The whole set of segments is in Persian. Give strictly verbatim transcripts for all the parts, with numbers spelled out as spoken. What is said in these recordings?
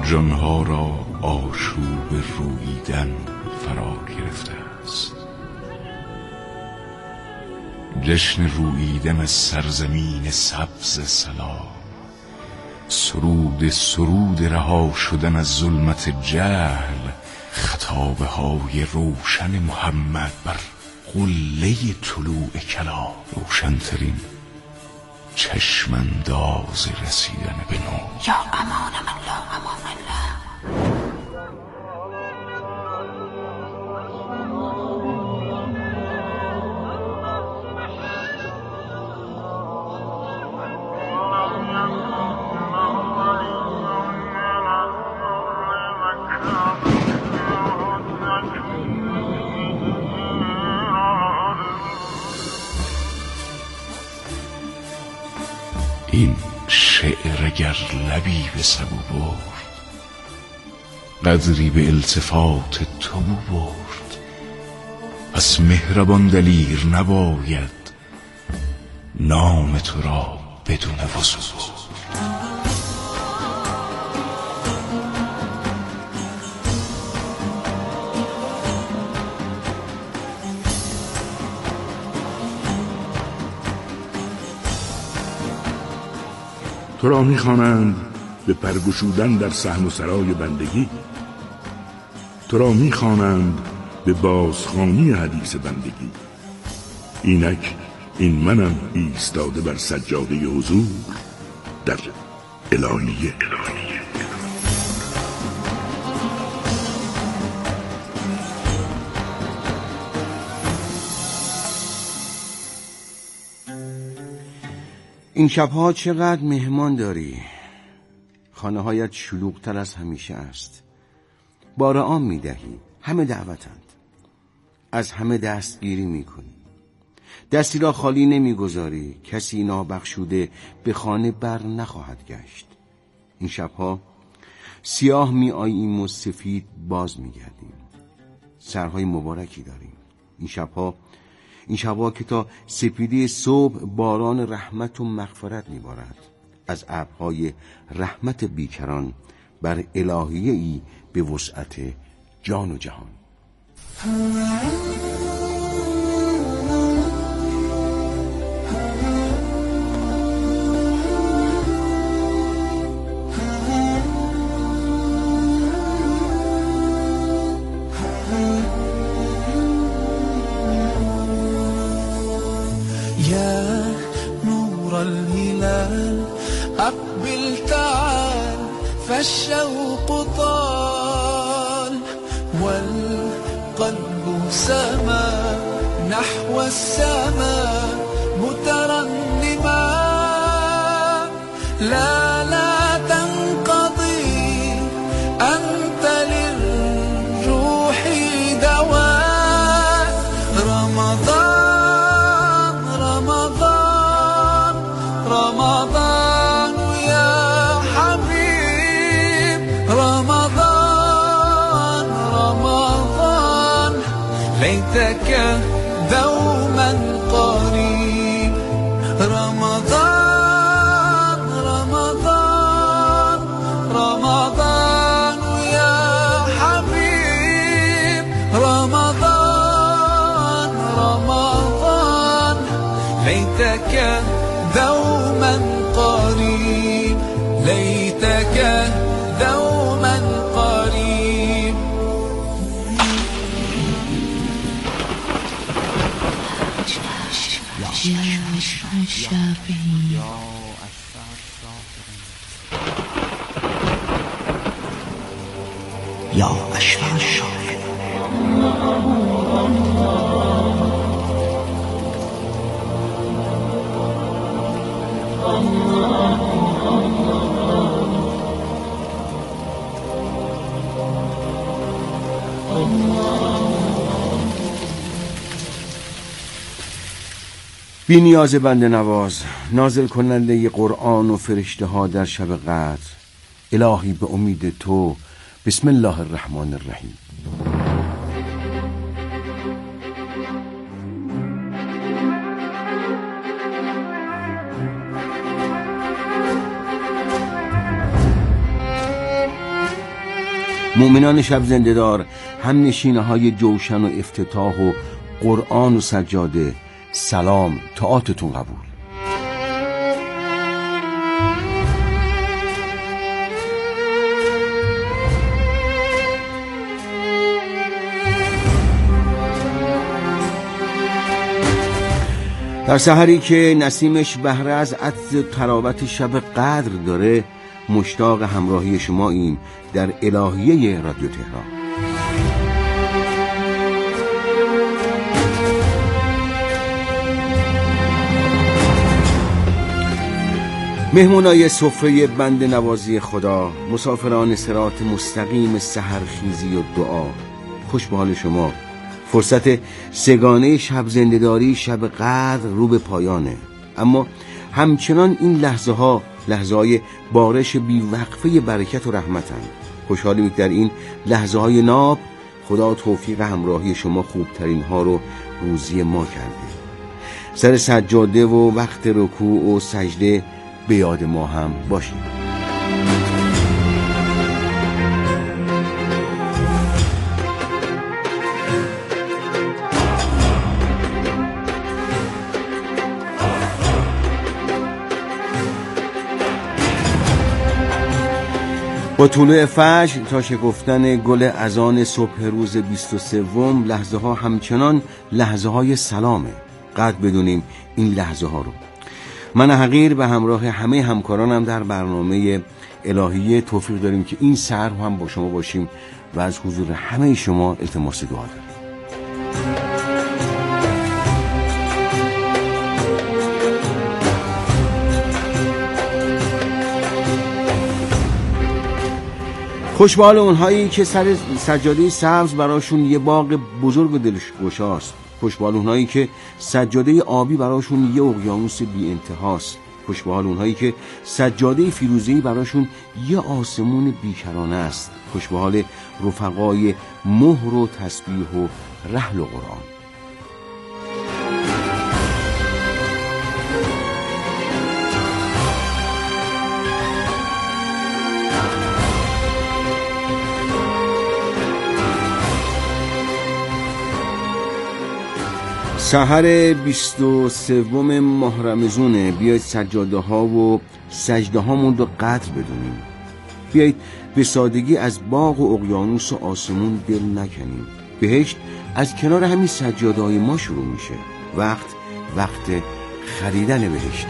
جانها را آشوب روییدن فرا گرفته است. جشن روییدن از سرزمین سبز سلام، سرود سرود رها شدن از ظلمت جهل، خطابه های روشن محمد بر قله طلوع کلام، روشنترین چشمانداز رسیدن به نور. یا امان الله امان الله. این شعر اگر لبی به سبو برد، قدری به التفات تو برد. پس مهربان دلیر نباید نام تو را بدون وضو برد. تو را می‌خوانند به پرگشودن در صحن و سرای بندگی، تو را می‌خوانند به بازخوانی حدیث بندگی. اینک این منم ایستاده بر سجاده حضور در الهیه. این شبها چقدر مهمان داری؟ خانه هایت شلوغ‌تر از همیشه است. بار عام میدهی، همه دعوتند، از همه دستگیری میکنی، دستی را خالی نمیگذاری. کسی نابخشوده به خانه بر نخواهد گشت. این شبها سیاه می آییم و سفید باز میگردیم. سرهای مبارکی داریم. این شبها این شبها که تا سپیدی صبح باران رحمت و مغفرت میبارد از ابرهای رحمت بیکران بر الهیه ای به وسعت جان و جهان. يا نور الهلال أقبل تعال فالشوق طال والقلب سما نحو السماء مترنما. لا لا تنقضي أنت للروح دواء. رمضان رمضان رمضان يا حبيب. رمضان رمضان ليتك دوما قريب. رمضان رمضان رمضان يا حبيب. رمضان رمضان ليتك دوما قريب. ليتك دوما قريب. یا اشفع الشافعین. بی نیاز بنده نواز، نازل کننده قرآن و فرشته ها در شب قدر، الهی به امید تو، بسم الله الرحمن الرحیم. مؤمنان شب زنده‌دار، هم نشینه های جوشن و افتتاح و قرآن و سجاده، سلام، طاعتتون قبول. در سحری که نسیمش بهره از عطر طراوت شب قدر داره، مشتاق همراهی شما این در الهیه رادیو تهران. مهمونای سفره بند نوازی خدا، مسافران صراط مستقیم سحرخیزی و دعا، خوش به حال شما. فرصت سگانه شب زنده‌داری شب قدر رو به پایانه، اما همچنان این لحظه ها لحظه های بارش بیوقفه برکت و رحمتن. خوشحالیم در این لحظه های ناب خدا توفیق همراهی شما خوبترین ها رو روزی ما کرده. سر سجاده و وقت رکوع و سجده به یاد ما هم باشید. با طلوع فجر تا شکفتن گل اذان صبح روز بیست و سوم لحظه ها همچنان لحظه های سلامه. قدر بدونیم این لحظه ها رو. من حقیر به همراه همه همکارانم در برنامه الهیه توفیق داریم که این سحر هم با شما باشیم و از حضور همه شما التماس دعا داریم. خوش به حال اونهایی که سر سجاده سبز براشون یه باغ بزرگ و دلگشاست. خوش به حال اونهایی که سجاده آبی براشون یه اقیانوس بی انتهاست. خوش به حال اونهایی که سجاده فیروزه‌ای براشون یه آسمون بیکرانه است. خوش به حال رفقای مهر و تسبیح و رحل و قرآن. سحر بیست و سوم ماه رمضونه. بیایید سجاده ها و سجده هامون رو قدر بدونیم. بیایید به سادگی از باغ و اقیانوس و آسمون دل نکنیم. بهشت از کنار همین سجاده های ما شروع میشه. وقت وقت خریدن بهشت.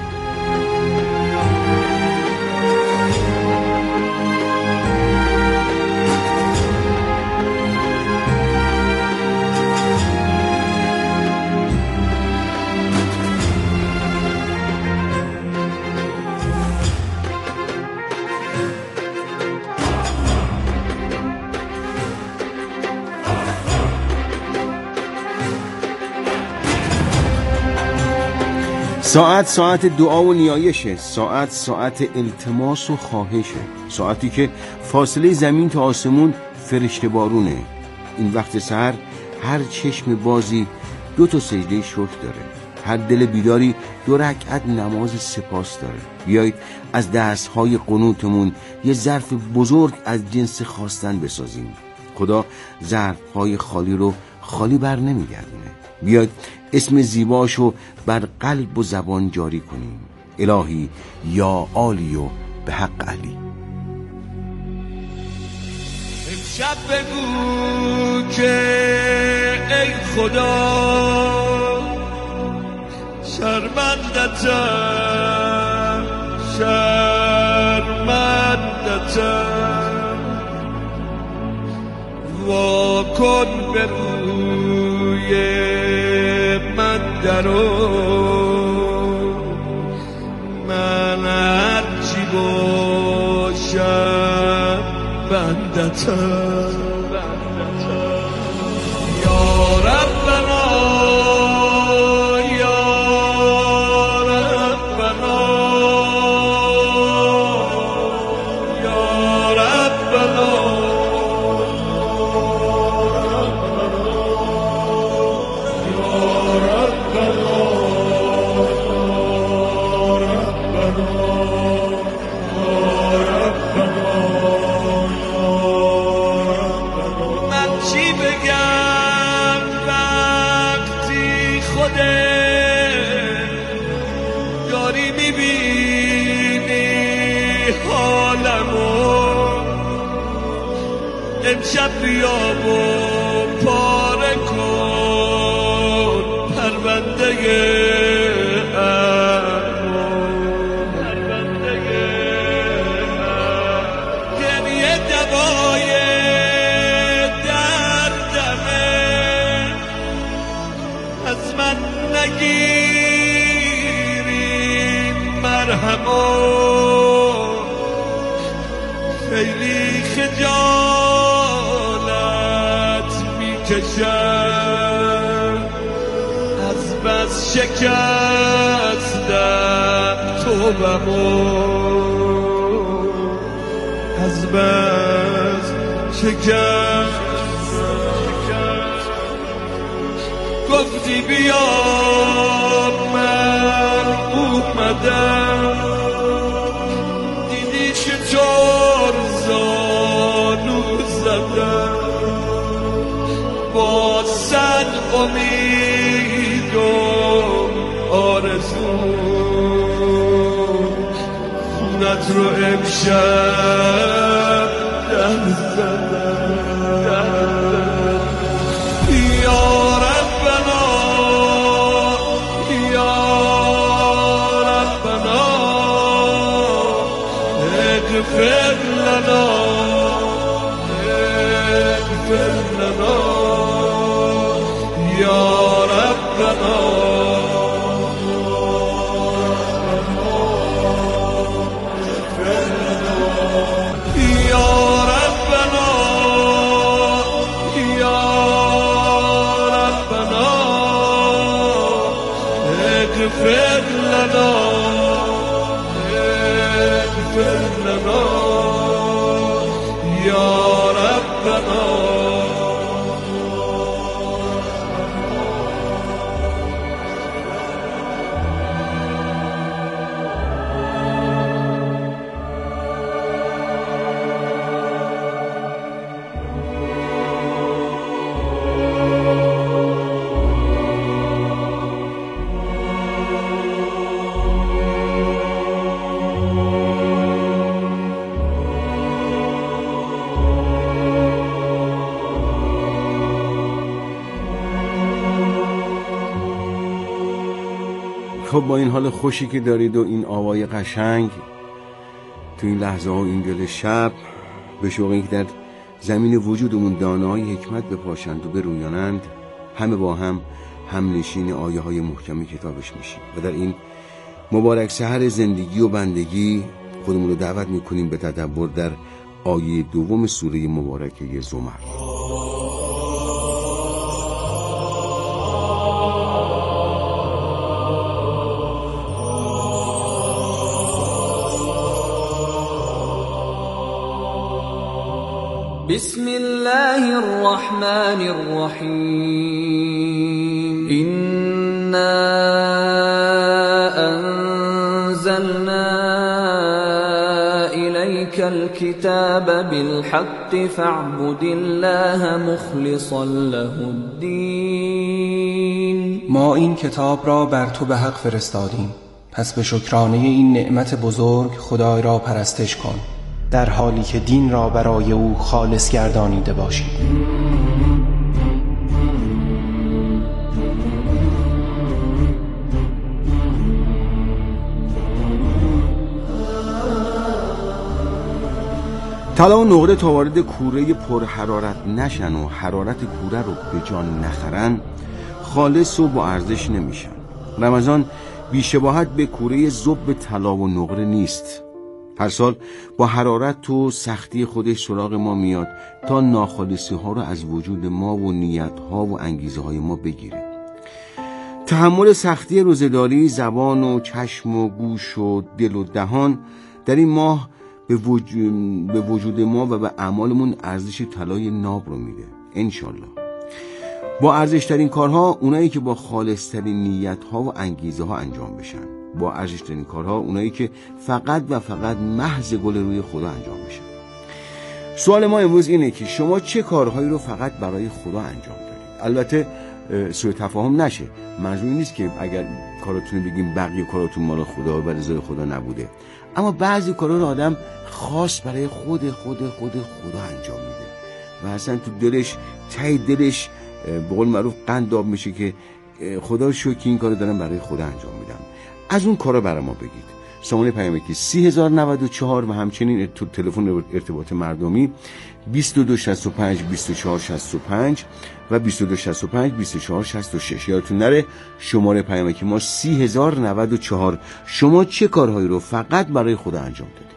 ساعت ساعت دعا و نیایشه. ساعت ساعت التماس و خواهشه. ساعتی که فاصله زمین تا آسمون فرشته بارونه. این وقت سحر هر چشم بازی دو تا سجده شکر داره. هر دل بیداری دو رکعت نماز سپاس داره. بیایید از دستهای قنوتمون یه ظرف بزرگ از جنس خواستن بسازیم. خدا ظرفهای خالی رو خالی بر نمیگردونه. بیاید اسم زیباشو بر قلب و زبان جاری کنیم. الهی یا عالی و به حق علی. امشب بگو که ای خدا شرمندتم شرمندتم وا کن به روی من درو من هرچی باشم بندتم یا ربنا یا ربنا یا ربنا میبینی حالمو امشب بیا و پاره کن پرونده امو پرونده امو گریه دوای دردمه از من نگیری مرهمو خیلی خجالت میکشم از بس شکستم توبمو از بس شکستم گفتی بیا من اومدم دیدی چطور زانو زدم با صد امید و آرزو خونت رو امشب در زدم یا ربنا یا ربنا اغفر لنا اغفر لنا یا ربنا اغفر لنا اغفر لنا یا ربنا خب با این حال خوشی که دارید و این آوای قشنگ تو این لحظه ها و این دل شب به شوق اینکه در زمین وجودمون دانه‌های حکمت بپاشند و برویانند همه با هم هم نشین آیه های محکمی کتابش میشیم و در این مبارک سحر زندگی و بندگی خودمون رو دعوت میکنیم به تدبر در آیه دوم سوره مبارکه زمر. بسم الله الرحمن الرحیم إنا أنزلنا إليك الكتاب بالحق فاعبد الله مخلصا له الدين. ما این کتاب را بر تو به حق فرستادیم، پس به شکرانه این نعمت بزرگ خدای را پرستش کن، در حالی که دین را برای او خالص گردانیده باشید. طلا و نقره تا وارد کوره پر حرارت نشن و حرارت کوره رو به جان نخرن خالص و با ارزش نمیشن. رمضان بی‌شباهت به کوره ذوب طلا و نقره نیست. هر سال با حرارت و سختی خودش سراغ ما میاد تا ناخالصی ها رو از وجود ما و نیت ها و انگیزه های ما بگیره. تحمل سختی روزه‌داری زبان و چشم و گوش و دل و دهان در این ماه به وجود, به وجود ما و به اعمالمون ارزش طلای ناب رو میده انشالله. با ارزشترین کارها اونایی که با خالصترین نیت ها و انگیزه ها انجام بشن. با ارزشترین کارها اونایی که فقط و فقط محض گل روی خدا انجام بشن. سوال ما امروز اینه که شما چه کارهایی رو فقط برای خدا انجام دارید؟ البته سوء تفاهم نشه، منظور نیست که اگر کاراتون رو بگیم بقیه کاراتون مال خدا و رضای خدا نبوده، اما بعضی کارا رو آدم خاص برای خود خود خود خدا انجام میده و اصلا تو دلش ته دلش به قول معروف قند آب میشه که خدا رو شکر این کارو دارم برای خدا انجام میدم. از اون کارا برای ما بگید. سامانه پیامکی سی هزار و نود و چهار و همچنین تو تلفن ارتباط مردمی بیست و دو شصت و پنج بیست و چهار شصت و پنج و بیست و دو شصت و پنج بیست و چهار شصت و شش. یادتون نره شماره پیامکی ما سی هزار و نود و چهار. شما چه کارهایی رو فقط برای خدا انجام دادید؟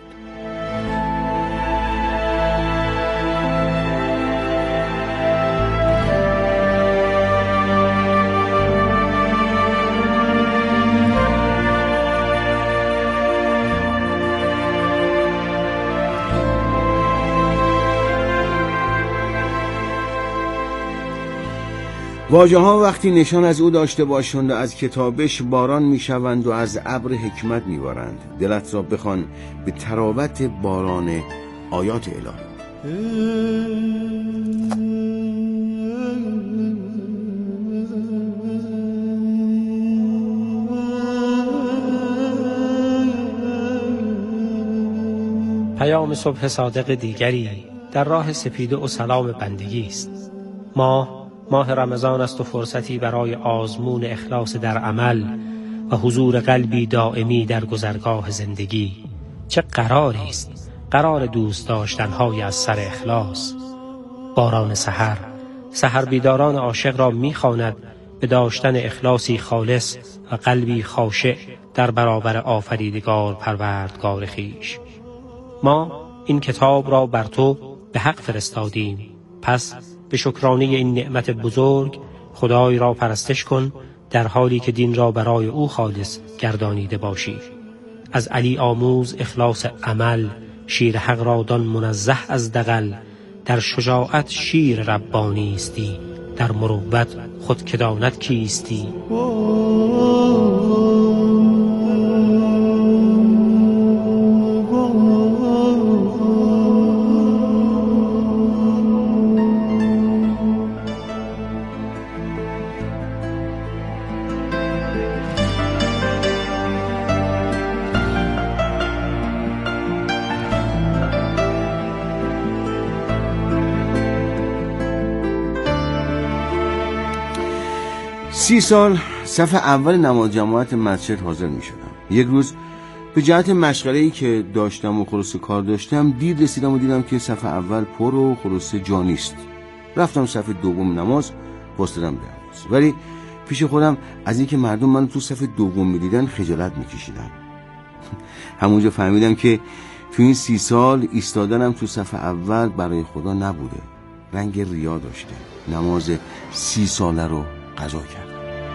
واژه ها وقتی نشان از او داشته باشند و از کتابش باران می شوند و از ابر حکمت می بارند. دلت را بخوان به تراوت باران آیات الهی. پیام صبح صادق دیگری در راه سپیده و سلام بندگی است. ماه ماه رمضان است و فرصتی برای آزمون اخلاص در عمل و حضور قلبی دائمی در گذرگاه زندگی. چه قراری است، قرار دوست داشتنهای از سر اخلاص. باران سحر سحر بیداران عاشق را می‌خواند به داشتن اخلاصی خالص و قلبی خاشع در برابر آفریدگار پروردگار خویش. ما این کتاب را بر تو به حق فرستادیم، پس به شکرانه این نعمت بزرگ خدای را پرستش کن در حالی که دین را برای او خالص گردانیده باشی. از علی آموز اخلاص عمل، شیر حق را دان منزه از دغل. در شجاعت شیر ربانی استی، در مروت خود که داند کیستی. سی سال صف اول نماز جماعت مسجد حاضر می شدم. یک روز به جهت مشغله‌ای که داشتم و خلاصه کار داشتم دیر رسیدم و دیدم که صف اول پر و خلاصه جا نیست. رفتم صف دوم نماز واسطم به نماز، ولی پیش خودم از اینکه مردم منو تو صف دوم می‌دیدن خجالت می‌کشیدم. همونجا فهمیدم که تو این سی سال ایستادنم تو صف اول برای خدا نبوده، رنگ ریا داشته. نماز سی ساله رو قضا کرد.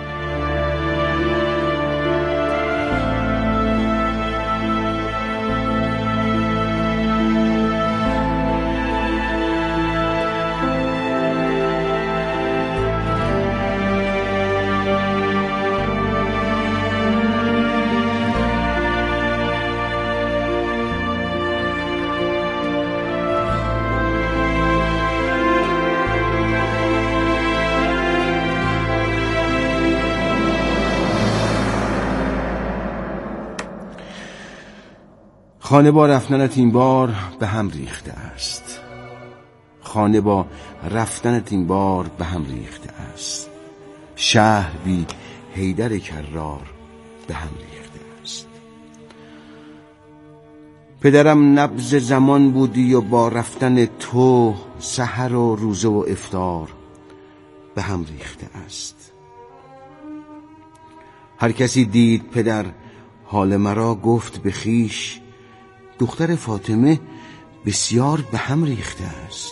خانه با رفتنت این بار به هم ریخته است. خانه با رفتنت این بار به هم ریخته است. شهر بی حیدر کرار به هم ریخته است. پدرم نبض زمان بودی و با رفتن تو سحر و روزه و افطار به هم ریخته است. هر کسی دید پدر حال مرا گفت به خویش، دختر فاطمه بسیار به هم ریخته است.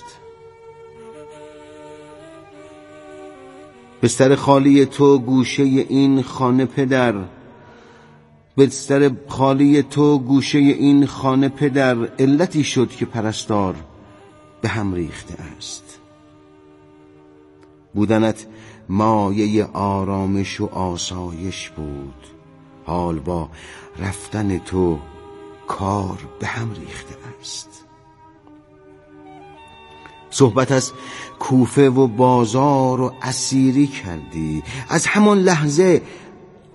بستر خالی تو گوشه این خانه پدر، بستر خالی تو گوشه این خانه پدر، علتی شد که پرستار به هم ریخته است. بودنت مایه آرامش و آسایش بود، حال با رفتن تو کار به هم ریخته است. صحبت از کوفه و بازار و اسیری کردی، از همان لحظه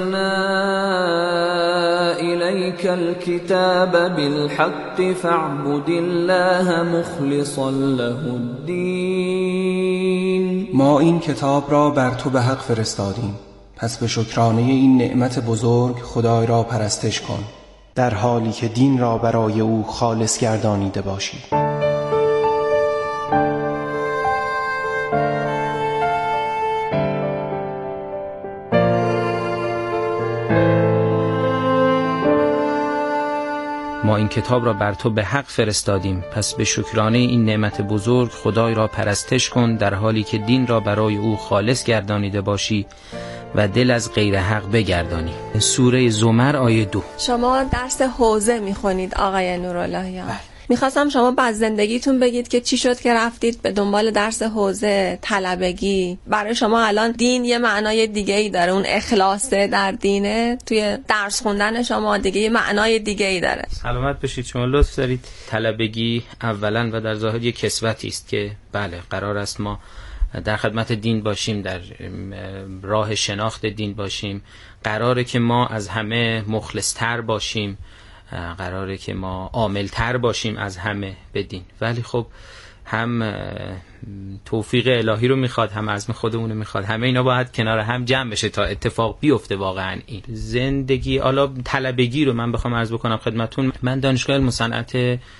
انزلنا الیک الکتاب بالحق فاعبد الله مخلصا له الدین. ما این کتاب را بر تو به حق فرستادیم، پس به شکرانه این نعمت بزرگ خدای را پرستش کن، در حالی که دین را برای او خالص گردانیده باشی. ما این کتاب را بر تو به حق فرستادیم، پس به شکرانه این نعمت بزرگ خدای را پرستش کن، در حالی که دین را برای او خالص گردانیده باشی و دل از غیر حق بگردانی. سوره زمر آیه دو. شما درس حوزه میخونید آقای نوراللهیان. میخواستم شما بعد زندگیتون بگید که چی شد که رفتید به دنبال درس حوزه، طلبگی. برای شما الان دین یه معنای دیگه ای داره، اون اخلاصه در دینه، توی درس خوندن شما دیگه یه معنای دیگه ای داره. سلامت بشید. شما لطف دارید. طلبگی اولا و در ظاهر یه کسوتی است که بله قرار است ما در خدمت دین باشیم، در راه شناخت دین باشیم، قراره که ما از همه مخلص‌تر باشیم، قراره که ما عامل‌تر باشیم از همه به دین. ولی خب هم توفیق الهی رو میخواد، هم عزم خودمون رو میخواد، همه اینا باید کنار هم جمع بشه تا اتفاق بیفته. واقعا این زندگی حالا طلبگی رو من بخوام عرض بکنم خدمتون، من دانشگاه علم و صنعت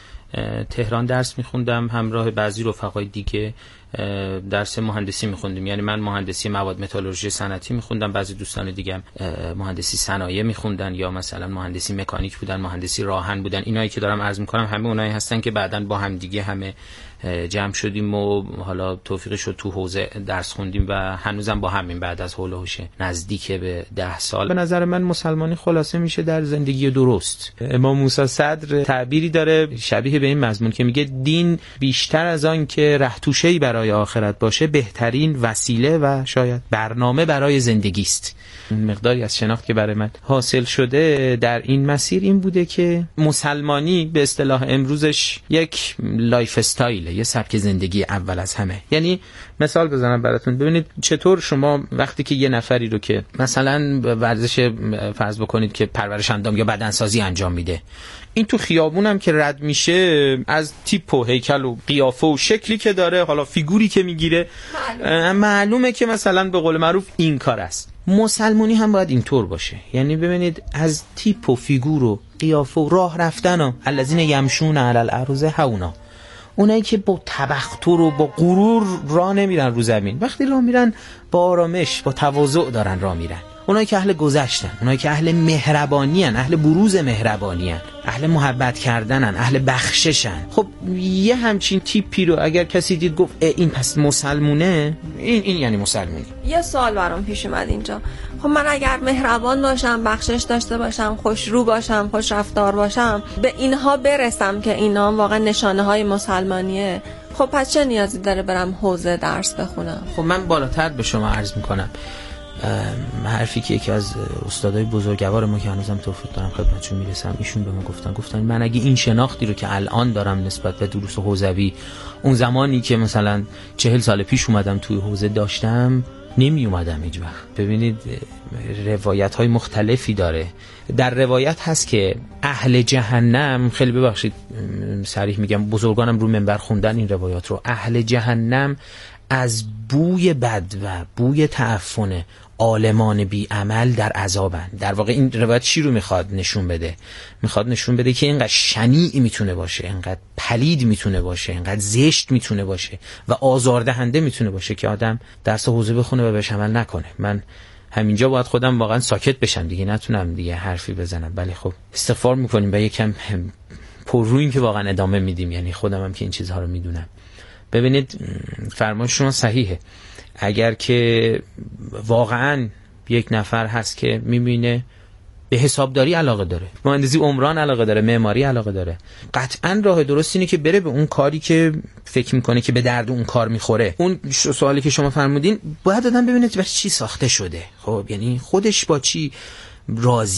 تهران درس میخوندم، همراه بعضی رفقای دیگه درس مهندسی میخوندیم. یعنی من مهندسی مواد متالورژی صنعتی میخوندم، بعضی دوستان دیگه هم مهندسی صنایع میخوندن، یا مثلا مهندسی مکانیک بودن، مهندسی راهن بودن. اینایی که دارم عرض میکنم همه اونایی هستن که بعداً با هم دیگه همه جمع شدیم و حالا توفیق شد تو حوزه درس خوندیم و هنوزم با همین بعد از حول و حوش نزدیک به ده سال. به نظر من مسلمانی خلاصه میشه در زندگی درست. امام موسی صدر تعبیری داره شبیه به این مضمون که میگه دین بیشتر از آن که ره توشه‌ای برای آخرت باشه، بهترین وسیله و شاید برنامه برای زندگی است. مقداری از شناخت که برای من حاصل شده در این مسیر این بوده که مسلمانی به اصطلاح امروزش یک لایف استایل، یه سبک زندگی اول از همه. یعنی مثال بزنم براتون، ببینید چطور شما وقتی که یه نفری رو که مثلا ورزش فرض بکنید که پرورش اندام یا بدنسازی انجام میده، این تو خیابون هم که رد میشه از تیپ و هیکل و قیافه و شکلی که داره، حالا فیگوری که میگیره، معلومه, معلومه که مثلا به قول معروف این کار است. مسلمانی هم باید اینطور باشه. یعنی ببینید از تیپ و فیگور و قیافه و راه رفتن و الذین یمشون علی الارض هونا، اونایی که با تبختر و با غرور راه نمیرن رو زمین، وقتی راه میرن با آرامش با تواضع دارن راه میرن. اونایی که اهل گذشتن، اونایی که اهل مهربانی ان، اهل بروز مهربانی ان، اهل محبت کردنن، اهل بخششن. خب یه همچین تیپی رو اگر کسی دید گفت این پس مسلمونه، این این یعنی مسلمونی. یه سوال برام پیش اومد اینجا. خب من اگر مهربان باشم، بخشش داشته باشم، خوش رو باشم، خوش رفتار باشم، به اینها برسم که اینا واقعا نشانه های مسلمانیه، خب پس چه نیازی داره برم حوزه درس بخونم؟ خب من بالاتر به شما عرض میکنم، حرفی که یکی از استادای بزرگوار ما که هنوزم توفیق دارم خدمتشون میرسم، ایشون به ما گفتن گفتن من اگه این شناختی رو که الان دارم نسبت به دروس حوزوی اون زمانی که مثلا چهل سال پیش اومدم توی حوزه داشتم، نمی اومدم هیچ وقت. ببینید روایت های مختلفی داره. در روایت هست که اهل جهنم، خیلی ببخشید صریح میگم، بزرگانم رو منبر خوندن این روایات رو، اهل جهنم از بوی بد و بوی تعفن عالمان بی عمل در عذابن. در واقع این روایت چی رو میخواد نشون بده؟ میخواد نشون بده که اینقدر شنیع میتونه باشه، اینقدر پلید میتونه باشه، اینقدر زشت میتونه باشه و آزاردهنده میتونه باشه که آدم درس حوزه بخونه و بهش عمل نکنه. من همینجا باید خودم واقعا ساکت بشم دیگه، نتونم دیگه حرفی بزنم. ولی خب استغفار میکنیم و یکم پرروییم که واقعا ادامه میدیم، یعنی خودم هم که این چیزها رو میدونم. ببینید فرمان شما صحیحه. اگر که واقعا یک نفر هست که میبینه به حسابداری علاقه داره، مهندسی عمران علاقه داره، معماری علاقه داره، قطعا راه درست اینه که بره به اون کاری که فکر میکنه که به درد اون کار میخوره. اون سوالی که شما فرمودین باید آدم ببینه برای چی ساخته شده. خب یعنی خودش با چی راضی